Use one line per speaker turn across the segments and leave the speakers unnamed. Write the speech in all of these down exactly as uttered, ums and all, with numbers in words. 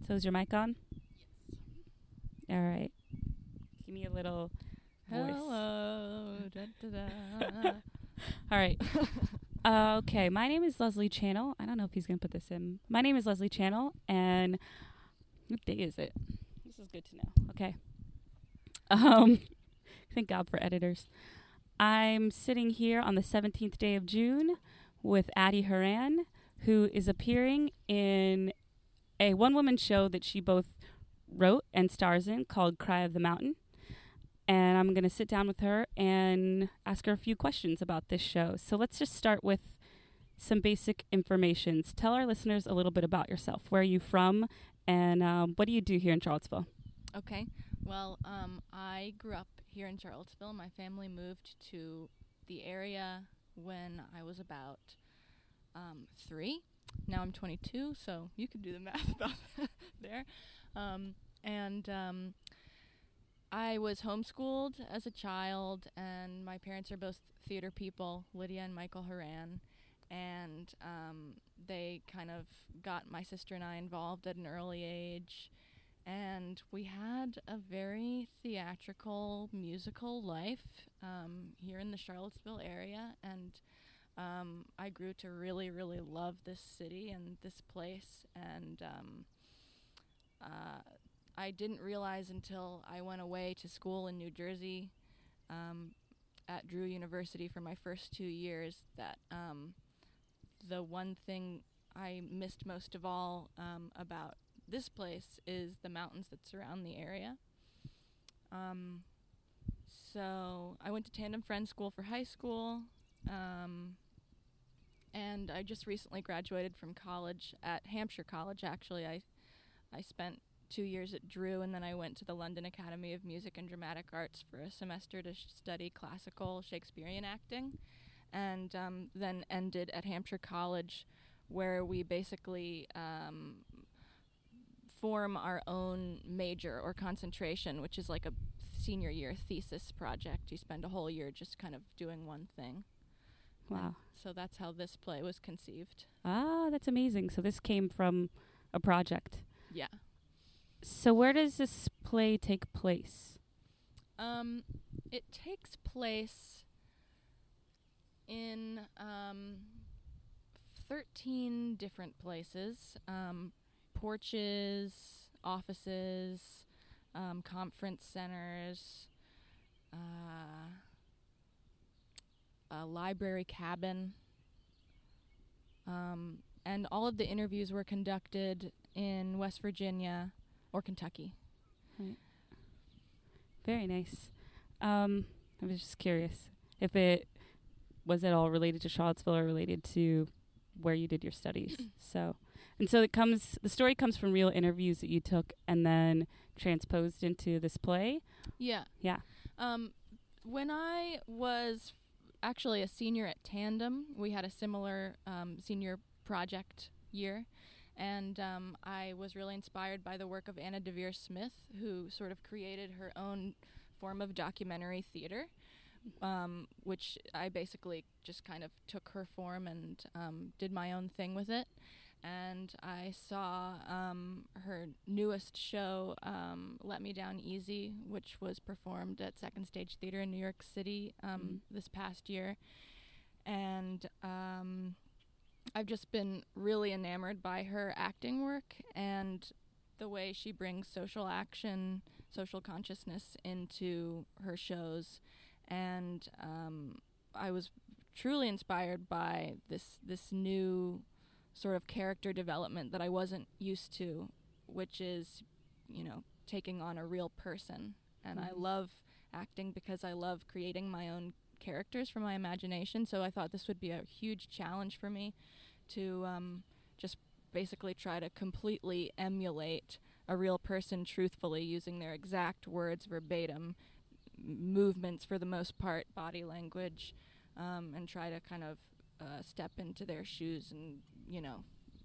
So is your mic on? All right. Give me a little voice.
Hello. Da, da, da.
All right. uh, okay. My name is Leslie Channel. I don't know if he's going to put this in. My name is Leslie Channel, and what day is it? This is good to know. Okay. Um, thank God for editors. I'm sitting here on the seventeenth day of June with Addie Horan, who is appearing in a one-woman show that she both wrote and stars in called Cry of the Mountain. And I'm going to sit down with her and ask her a few questions about this show. So let's just start with some basic information. Tell our listeners a little bit about yourself. Where are you from, and um, what do you do here in Charlottesville?
Okay. Well, um, I grew up here in Charlottesville. My family moved to the area when I was about um, three. Now I'm twenty-two, so you could do the math about that there. Um, and um, I was homeschooled as a child, and my parents are both theater people, Lydia and Michael Horan. And um, they kind of got my sister and I involved at an early age. And we had a very theatrical, musical life um, here in the Charlottesville area. And um, I grew to really, really love this city and this place. And um, uh, I didn't realize until I went away to school in New Jersey um, at Drew University for my first two years that um, the one thing I missed most of all um, about this place is the mountains that surround the area. Um, so I went to Tandem Friends School for high school, um, and I just recently graduated from college at Hampshire College. Actually, I I spent two years at Drew, and then I went to the London Academy of Music and Dramatic Arts for a semester to sh- study classical Shakespearean acting, and um, then ended at Hampshire College, where we basically um, form our own major or concentration, which is like a senior year thesis project. You spend a whole year just kind of doing one thing.
Wow.
And so that's how this play was conceived.
Ah, that's amazing. So this came from a project.
Yeah.
So where does this play take place?
Um, it takes place in um, thirteen different places. Um, porches, offices, um, conference centers, uh, a library cabin, um, and all of the interviews were conducted in West Virginia or Kentucky.
Right. Very nice. Um, I was just curious if it was at all related to Charlottesville or related to where you did your studies. So, and so it comes. The story comes from real interviews that you took and then transposed into this play.
Yeah.
Yeah.
Um, when I was actually a senior at Tandem, we had a similar um, senior project year. And um, I was really inspired by the work of Anna Deavere Smith, who sort of created her own form of documentary theater, um, which I basically just kind of took her form and um, did my own thing with it. And I saw um, her newest show, um, Let Me Down Easy, which was performed at Second Stage Theater in New York City um, mm-hmm. this past year. And Um, I've just been really enamored by her acting work and the way she brings social action, social consciousness into her shows. And um, I was truly inspired by this this new sort of character development that I wasn't used to, which is, you know, taking on a real person. And mm-hmm. I love acting because I love creating my own characters from my imagination. So I thought this would be a huge challenge for me to um, just basically try to completely emulate a real person truthfully, using their exact words verbatim, m- movements for the most part, body language, um, and try to kind of uh, step into their shoes and, you know,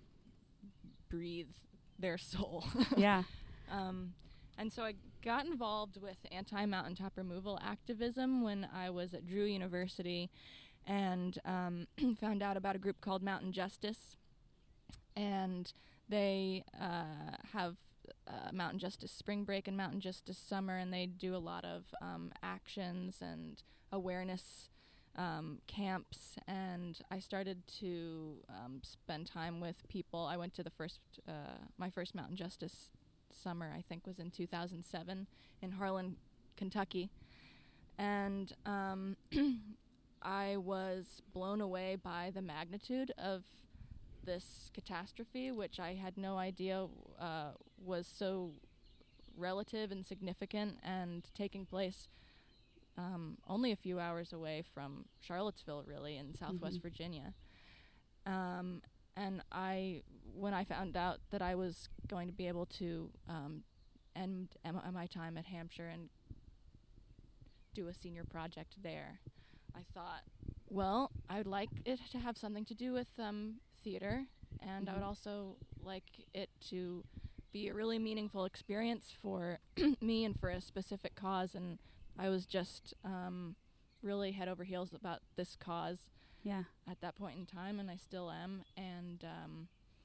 breathe their soul.
Yeah.
Um, and so I got involved with anti-mountaintop removal activism when I was at Drew University, and um, found out about a group called Mountain Justice. And they uh, have uh, Mountain Justice Spring Break and Mountain Justice Summer, and they do a lot of um, actions and awareness um, camps. And I started to um, spend time with people. I went to the first, uh, my first Mountain Justice Summer, I think, was in two thousand seven in Harlan, Kentucky. And um, I was blown away by the magnitude of this catastrophe, which I had no idea uh, was so relative and significant and taking place um, only a few hours away from Charlottesville, really, in Southwest
Mm-hmm.
Virginia. Um, and I, when I found out that I was going to be able to um, end m- my time at Hampshire and do a senior project there, I thought, well, I would like it to have something to do with um, theater, and mm-hmm. I would also like it to be a really meaningful experience for me and for a specific cause. And I was just um, really head over heels about this cause
Yeah.
at that point in time, and I still am. And um,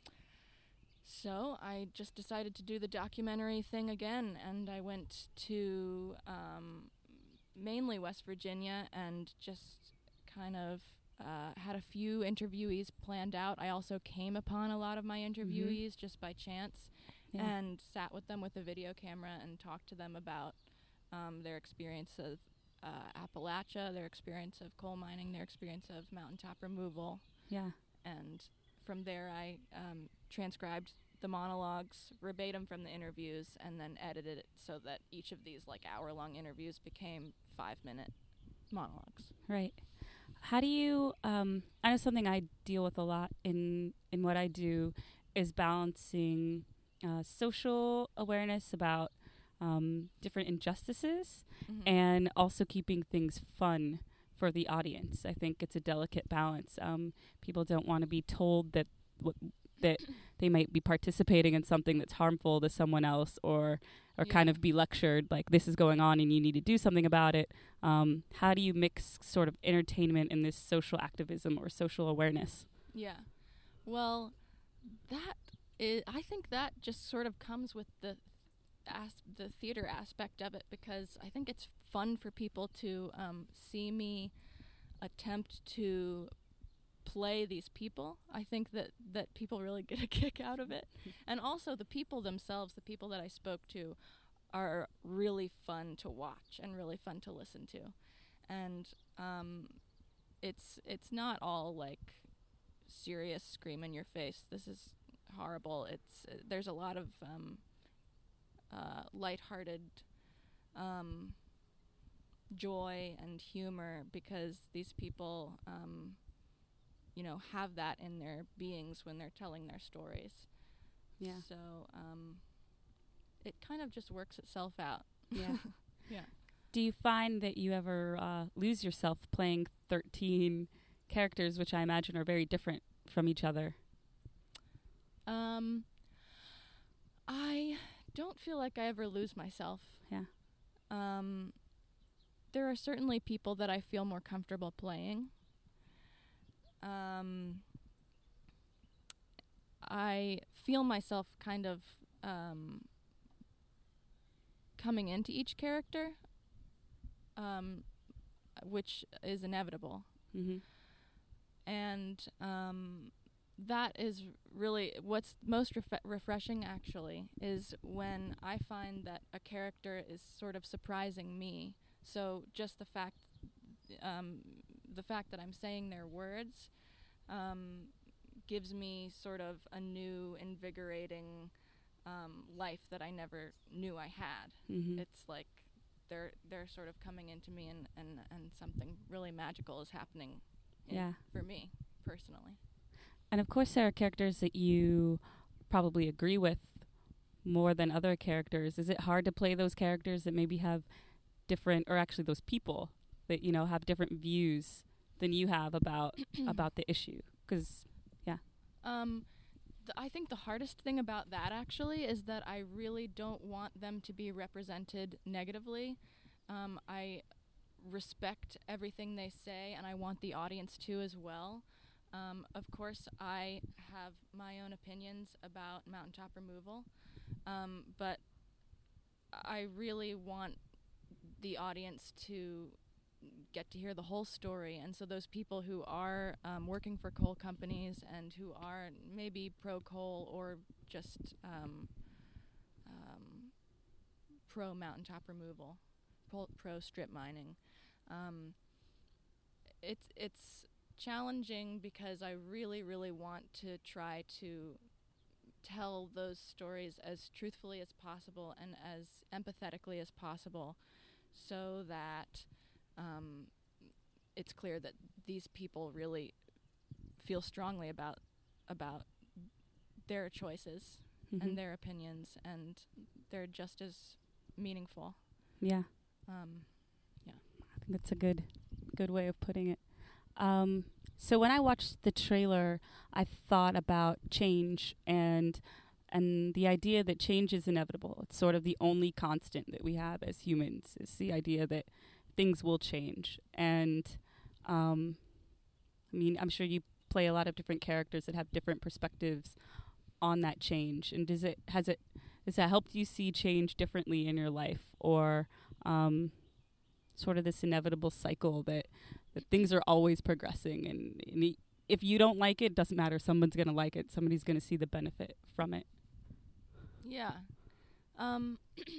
so I just decided to do the documentary thing again, and I went to um, mainly West Virginia and just kind of uh, had a few interviewees planned out. I also came upon a lot of my interviewees mm-hmm. just by chance, yeah. and sat with them with a video camera and talked to them about um, their experience of uh, Appalachia, their experience of coal mining, their experience of mountaintop removal.
Yeah.
And from there I um, transcribed the monologues verbatim from the interviews and then edited it so that each of these like hour-long interviews became five-minute monologues.
Right. How do you, um, I know something I deal with a lot in, in what I do is balancing uh, social awareness about um, different injustices mm-hmm. and also keeping things fun for the audience. I think it's a delicate balance. Um, people don't want to be told that w- that they might be participating in something that's harmful to someone else, or or yeah. kind of be lectured like this is going on and you need to do something about it. Um, how do you mix sort of entertainment and this social activism or social awareness?
Yeah, well, that is, I think that just sort of comes with the as- the theater aspect of it, because I think it's fun for people to um, see me attempt to play these people. I think that, that people really get a kick out of it. And also the people themselves, the people that I spoke to, are really fun to watch and really fun to listen to. And um, it's it's not all like serious, scream in your face, this is horrible. It's uh, there's a lot of um, uh, lighthearted um, joy and humor, because these people um, you know, have that in their beings when they're telling their stories.
Yeah.
So um, it kind of just works itself out.
Yeah.
Yeah.
Do you find that you ever uh, lose yourself playing thirteen characters, which I imagine are very different from each other?
Um, I don't feel like I ever lose myself.
Yeah.
Um, there are certainly people that I feel more comfortable playing. Um, I feel myself kind of um, coming into each character, um, which is inevitable.
Mm-hmm.
And um, that is really what's most ref- refreshing, actually, is when I find that a character is sort of surprising me. So just the fact, um, the fact that I'm saying their words um, gives me sort of a new, invigorating um, life that I never knew I had.
Mm-hmm.
It's like they're they're sort of coming into me, and, and, and something really magical is happening in
yeah.
for me personally.
And of course there are characters that you probably agree with more than other characters. Is it hard to play those characters that maybe have different, or actually those people that, you know, have different views than you have about about the issue? Because, yeah.
Um, th- I think the hardest thing about that, actually, is that I really don't want them to be represented negatively. Um, I respect everything they say, and I want the audience to as well. Um, of course, I have my own opinions about mountaintop removal, um, but I really want the audience to get to hear the whole story. And so those people who are um, working for coal companies and who are maybe pro-coal or just um, um, pro-mountaintop removal, pro, pro-strip mining, um, it's it's challenging because I really, really want to try to tell those stories as truthfully as possible and as empathetically as possible, so that um, it's clear that these people really feel strongly about about their choices
Mm-hmm.
and their opinions, and they're just as meaningful.
Yeah.
Um,
I think that's a good good way of putting it. Um, so when I watched the trailer, I thought about change and and the idea that change is inevitable. It's sort of the only constant that we have as humans, is the idea that things will change. And um, I mean, I'm sure you play a lot of different characters that have different perspectives on that change. And does it has it has that helped you see change differently in your life, or um, sort of this inevitable cycle that that things are always progressing, and, and y- if you don't like it, it doesn't matter. Someone's going to like it. Somebody's going to see the benefit from it.
yeah. Um,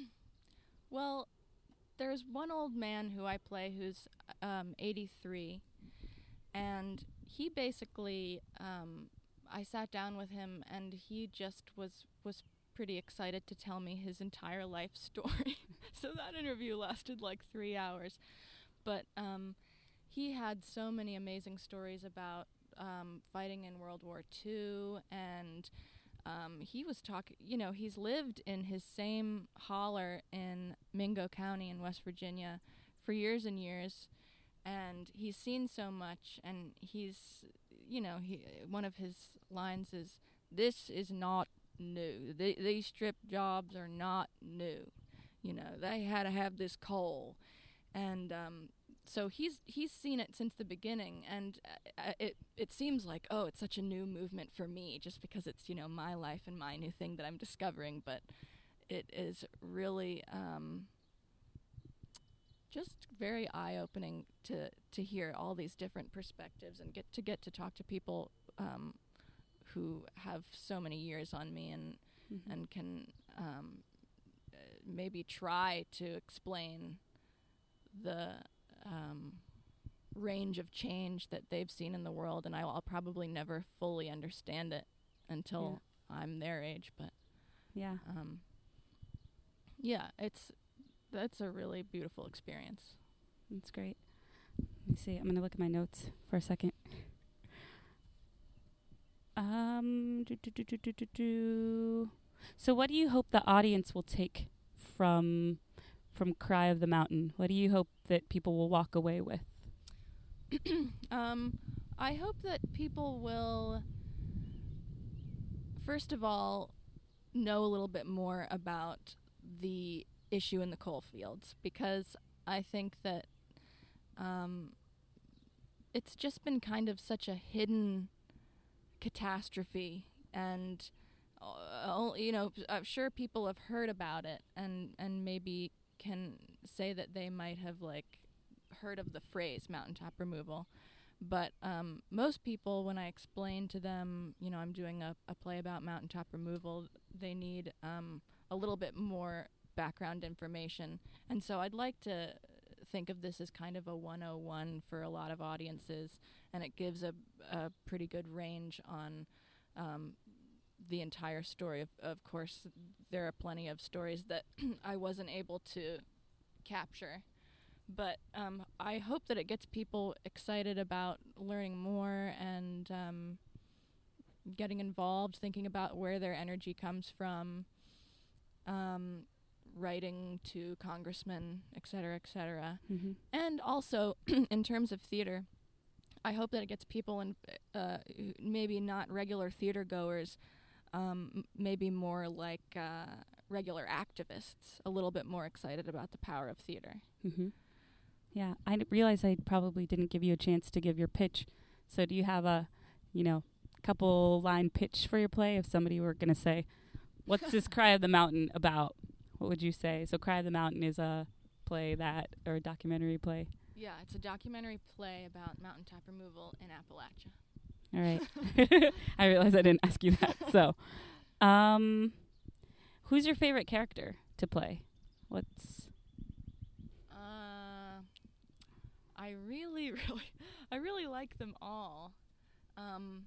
well, there's one old man who I play who's um, eighty-three, and he basically, um, I sat down with him, and he just was was pretty excited to tell me his entire life story. So that interview lasted like three hours, but um, he had so many amazing stories about um, fighting in World War Two, and um, he was talking, you know, he's lived in his same holler in Mingo County in West Virginia for years and years, and he's seen so much, and he's, you know, he one of his lines is, "This is not new. Th- these strip jobs are not new. You know, they had to have this coal." And um, so he's he's seen it since the beginning, and uh, it it seems like, oh, it's such a new movement for me just because it's, you know, my life and my new thing that I'm discovering, but it is really um, just very eye-opening to to hear all these different perspectives and get to get to talk to people um, who have so many years on me and
Mm-hmm.
and can um, uh, maybe try to explain the um, range of change that they've seen in the world, and I'll, I'll probably never fully understand it until I'm their age. But
Yeah.
um, yeah, it's that's a really beautiful experience.
That's great. Let me see. I'm going to look at my notes for a second. Um, do, do, do, do, do, do, do. So what do you hope the audience will take from from Cry of the Mountain? What do you hope that people will walk away with?
um, I hope that people will, first of all, know a little bit more about the issue in the coal fields, because I think that um, it's just been kind of such a hidden catastrophe, and uh, you know, I'm sure people have heard about it, and and maybe can say that they might have like heard of the phrase mountaintop removal, but um, most people, when I explain to them, you know, I'm doing a, a play about mountaintop removal, they need um, a little bit more background information, and so I'd like to think of this as kind of a one oh one for a lot of audiences, and it gives a, a pretty good range on um, the entire story. Of, of course, there are plenty of stories that I wasn't able to capture, but um, I hope that it gets people excited about learning more and um, getting involved, thinking about where their energy comes from, um, writing to congressmen, et cetera, et cetera.
Mm-hmm.
And also, in terms of theater, I hope that it gets people, in, uh, maybe not regular theater goers, um, m- maybe more like uh, regular activists, a little bit more excited about the power of theater.
Mm-hmm. Yeah, I d- realize I probably didn't give you a chance to give your pitch. So do you have a you know, couple line pitch for your play. If somebody were going to say, what's this Cry of the Mountain about? What would you say? So Cry of the Mountain is a play that, or a documentary play.
Yeah, it's a documentary play about mountaintop removal in Appalachia.
All right. I realized I didn't ask you that. So, um, who's your favorite character to play? What's...
Uh, I really, really, I really like them all. Um,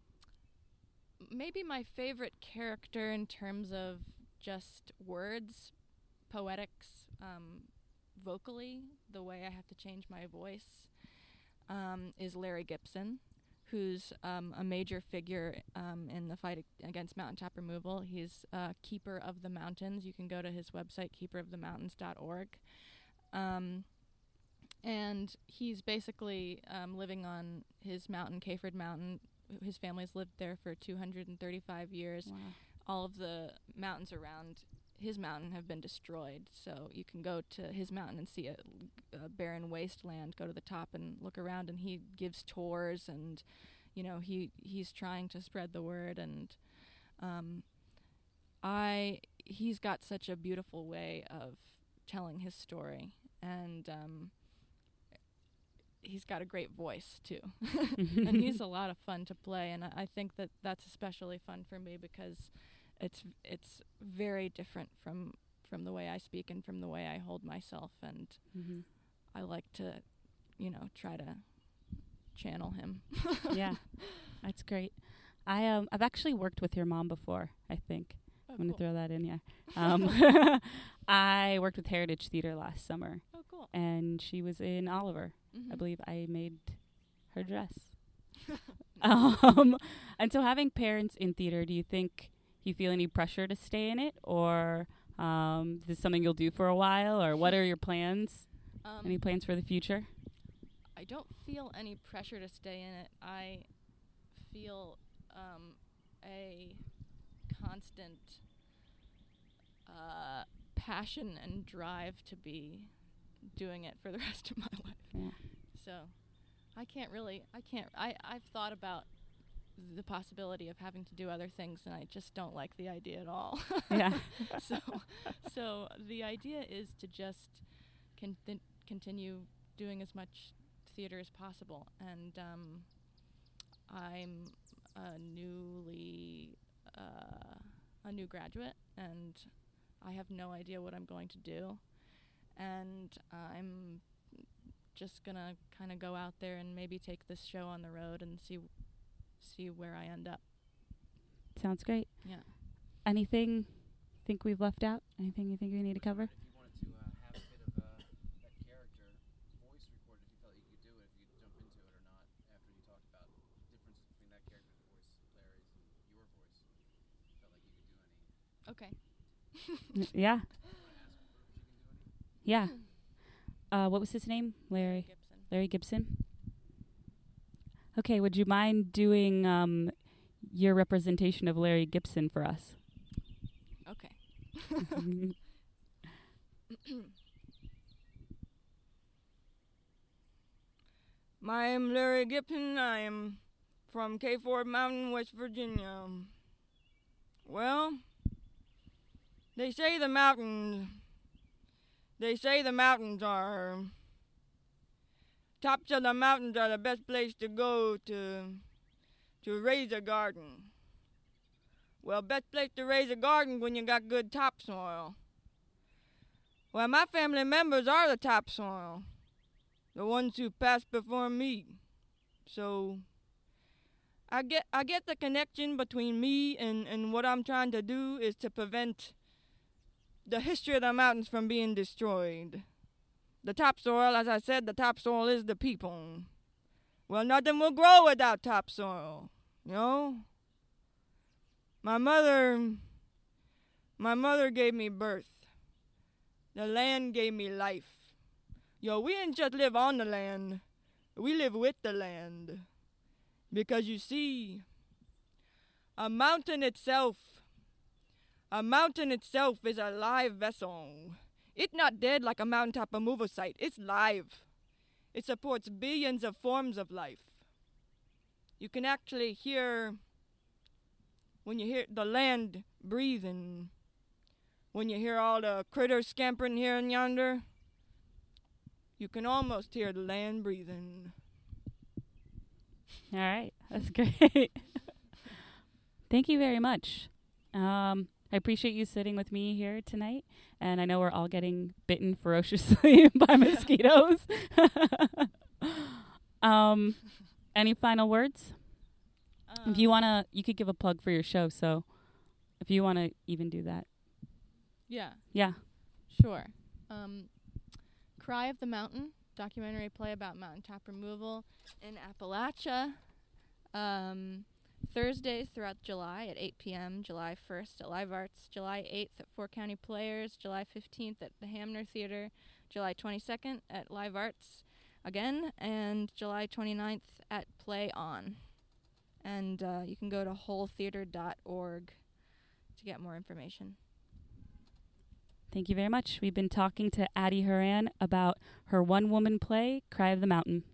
maybe my favorite character in terms of just words, poetics, um, vocally, the way I have to change my voice, um, is Larry Gibson, who's um, a major figure um, in the fight ag- against mountaintop removal. He's uh, Keeper of the Mountains. You can go to his website, keeper of the mountains dot org. Um, and he's basically um, living on his mountain, Caford Mountain. His family's lived there for two hundred thirty-five years.
Wow.
All of the mountains around his mountain have been destroyed, so you can go to his mountain and see a, a barren wasteland, go to the top and look around, and he gives tours, and you know he he's trying to spread the word, and um, I he's got such a beautiful way of telling his story, and um, he's got a great voice too, and he's a lot of fun to play, and I, I think that that's especially fun for me because it's it's very different from from the way I speak and from the way I hold myself, and
Mm-hmm.
I like to, you know, try to channel him.
Yeah, that's great. I um I've actually worked with your mom before. I think
Oh,
I'm gonna
cool.
throw that in. Yeah. Um, I worked with Heritage Theater last summer,
Oh, cool.
and she was in Oliver. I
Mhm.
believe I made her dress. um, and so, having parents in theater, do you think you feel any pressure to stay in it, or um, is this something you'll do for a while, or what are your plans?
Um,
Any plans for the future?
I don't feel any pressure to stay in it. I feel um, a constant uh, passion and drive to be doing it for the rest of my life.
Yeah.
So I can't really, I can't, I, I've thought about the possibility of having to do other things, and I just don't like the idea at all.
Yeah.
so, so the idea is to just con- continue doing as much theater as possible, and um, I'm a newly uh, a new graduate, and I have no idea what I'm going to do, and I'm just gonna kind of go out there and maybe take this show on the road and see see where I end up.
Sounds great.
Yeah.
Anything think we've left out? Anything you think we need to cover?
If you wanted to uh, have a bit of uh, that character voice recorded, if you felt you could do it, if you could jump into it or not, after you talked about differences between that character's voice, Larry's, and your voice, felt like you could do any.
Okay.
N- yeah.
Want to ask her if she can do any?
Yeah. Uh, what was his name? Larry.
Gibson.
Larry Gibson. Okay, would you mind doing um, your representation of Larry Gibson for us?
Okay.
My name Larry Gibson. I am from Caford Mountain, West Virginia. Well, they say the mountains, they say the mountains are, tops of the mountains are the best place to go to, to raise a garden. Well, best place to raise a garden when you got good topsoil. Well, my family members are the topsoil, the ones who passed before me. So I get I get the connection between me and, and what I'm trying to do is to prevent the history of the mountains from being destroyed. The topsoil, as I said, the topsoil is the people. Well, nothing will grow without topsoil, you know? My mother, my mother gave me birth. The land gave me life. Yo, we didn't just live on the land, we live with the land. Because you see, a mountain itself, a mountain itself is a live vessel. It's not dead like a mountaintop removal site, it's live. It supports billions of forms of life. you can actually hear, when you hear the land breathing, when you hear all the critters scampering here and yonder, you can almost hear the land breathing.
All right. That's great. Thank you very much. Um, I appreciate you sitting with me here tonight. And I know we're all getting bitten ferociously by mosquitoes. um, any final words?
Um,
If you want to, you could give a plug for your show. So if you want to even do that.
Yeah.
Yeah.
Sure. Um, Cry of the Mountain, documentary play about mountaintop removal in Appalachia. Um, Thursdays throughout July at eight p.m., July first at Live Arts, July eighth at Four County Players, July fifteenth at the Hamner Theater, July twenty-second at Live Arts again, and July twenty-ninth at Play On. And uh, you can go to whole theater dot org to get more information.
Thank you very much. We've been talking to Addie Horan about her one-woman play, Cry of the Mountain.